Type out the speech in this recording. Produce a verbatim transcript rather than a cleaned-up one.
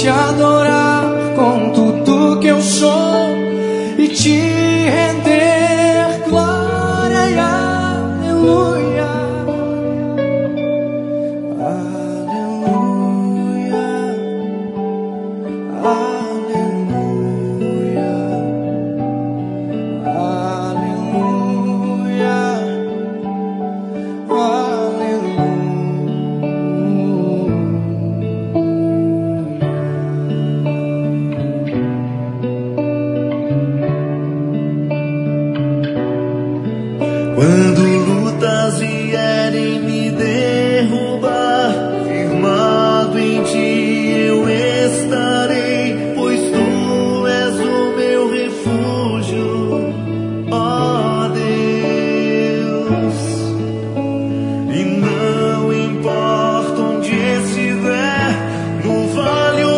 te adorar com tudo que eu sou e te render glória e aleluia. Aleluia, aleluia, aleluia, aleluia. Quando lutas vierem me derrubar, firmado em ti eu estarei, pois tu és o meu refúgio, ó Deus. E não importa onde estiver, no vale